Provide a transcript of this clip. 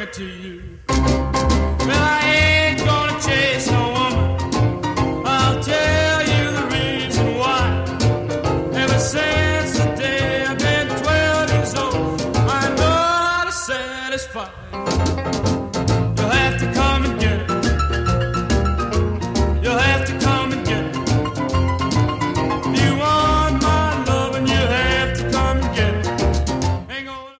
it to you. Well, I ain't gonna chase no woman. I'll tell you the reason why. Ever since the day I've been 12 years old, I know how to satisfy.